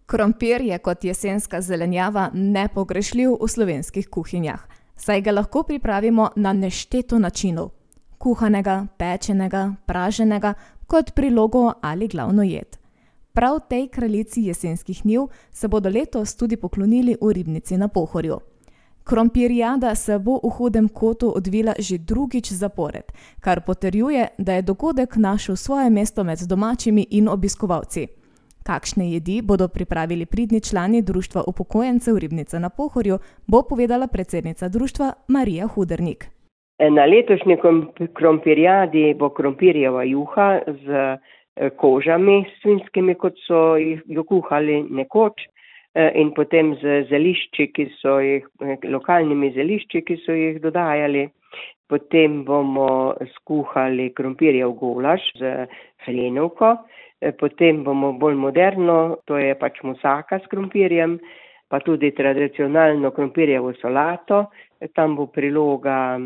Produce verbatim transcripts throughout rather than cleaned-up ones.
Krompir je kot jesenska zelenjava nepogrešljiv v slovenskih kuhinjah, saj ga lahko pripravimo na nešteto načinov. Kuhanega, pečenega, praženega, kot prilogo ali glavno jed. Prav tej kraljici jesenskih njiv se bodo letos tudi poklonili v Ribnici na Pohorju. Krompirjada se bo v Hudem Kotu odvila že drugič zapored, kar potrjuje, da je dogodek našel svoje mesto med domačimi in obiskovalci. Kakšne jedi bodo pripravili pridni člani Društva upokojencev Ribnica na Pohorju, bo povedala predsednica društva Marija Hudernik. Na letošnji krompirjadi bo krompirjeva juha z kožami svinjskimi, kot so jo kuhali nekoč, in potem z zelišči, ki so jih, lokalnimi zelišči, ki so jih dodajali. Potem bomo skuhali krompirjev golaž z hrenovko. Potem bomo bolj moderno, to je pač musaka s krompirjem, pa tudi tradicionalno krompirjevo solato. Tam bo priloga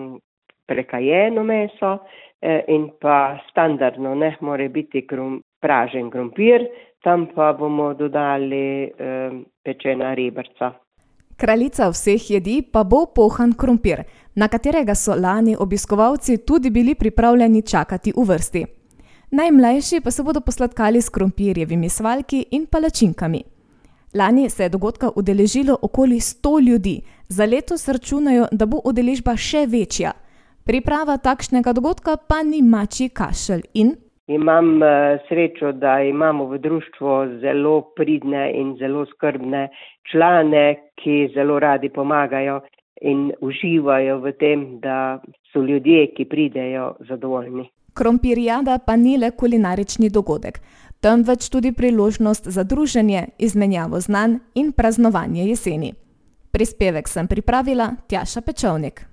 prekajeno meso in pa standardno, ne, more biti krom, pražen krompir, tam pa bomo dodali eh, pečena rebrca. Kraljica vseh jedi pa bo pohan krompir, na katerega so lani obiskovalci tudi bili pripravljeni čakati v vrsti. Najmlajši pa se bodo posladkali s krompirjevimi svaljki in palačinkami. Lani se je dogodka udeležilo okoli sto ljudi, za letos računajo, da bo udeležba še večja. Priprava takšnega dogodka pa ni mačji kašelj in... Imam srečo, da imamo v društvu zelo pridne in zelo skrbne člane, ki zelo radi pomagajo in uživajo v tem, da so ljudje, ki pridejo, zadovoljni. Krompirjada pa ni le kulinarični dogodek, temveč tudi priložnost za druženje, izmenjavo znanj in praznovanje jeseni. Prispevek sem pripravila Tjaša Pečovnik.